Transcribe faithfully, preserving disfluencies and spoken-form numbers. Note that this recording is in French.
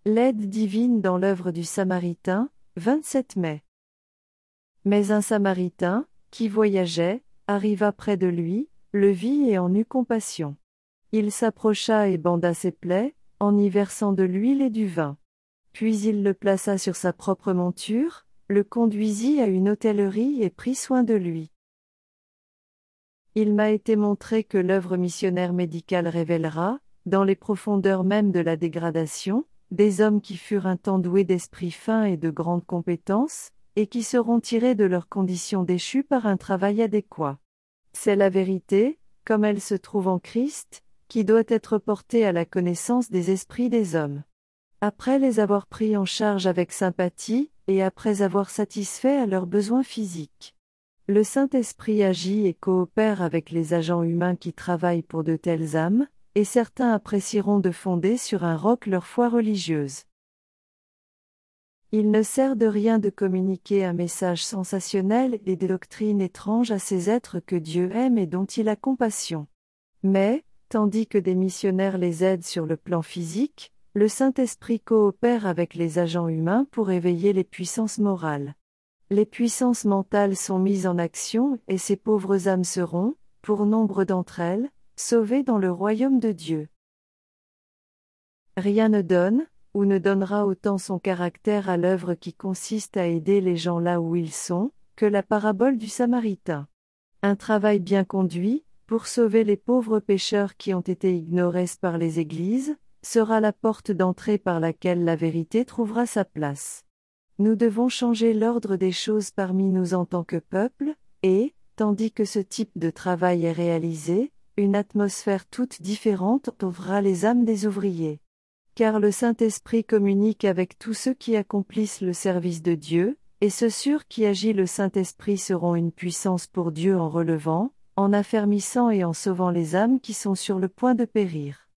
L'aide divine dans l'œuvre du Samaritain, vingt-sept mai. Mais un Samaritain, qui voyageait, arriva près de lui, le vit et en eut compassion. Il s'approcha et banda ses plaies, en y versant de l'huile et du vin. Puis il le plaça sur sa propre monture, le conduisit à une hôtellerie et prit soin de lui. Il m'a été montré que l'œuvre missionnaire médicale révélera, dans les profondeurs même de la dégradation, des hommes qui furent un temps doués d'esprit fin et de grandes compétences, et qui seront tirés de leurs conditions déchues par un travail adéquat. C'est la vérité, comme elle se trouve en Christ, qui doit être portée à la connaissance des esprits des hommes. Après les avoir pris en charge avec sympathie, et après avoir satisfait à leurs besoins physiques. Le Saint-Esprit agit et coopère avec les agents humains qui travaillent pour de telles âmes, et certains apprécieront de fonder sur un roc leur foi religieuse. Il ne sert de rien de communiquer un message sensationnel et des doctrines étranges à ces êtres que Dieu aime et dont il a compassion. Mais, tandis que des missionnaires les aident sur le plan physique, le Saint-Esprit coopère avec les agents humains pour éveiller les puissances morales. Les puissances mentales sont mises en action et ces pauvres âmes seront, pour nombre d'entre elles, sauvées dans le royaume de Dieu. Rien ne donne, ou ne donnera autant son caractère à l'œuvre qui consiste à aider les gens là où ils sont, que la parabole du Samaritain. Un travail bien conduit, pour sauver les pauvres pécheurs qui ont été ignorés par les églises, sera la porte d'entrée par laquelle la vérité trouvera sa place. Nous devons changer l'ordre des choses parmi nous en tant que peuple, et, tandis que ce type de travail est réalisé, une atmosphère toute différente entourera les âmes des ouvriers. Car le Saint-Esprit communique avec tous ceux qui accomplissent le service de Dieu, et ceux sur qui agit le Saint-Esprit seront une puissance pour Dieu en relevant, en affermissant et en sauvant les âmes qui sont sur le point de périr.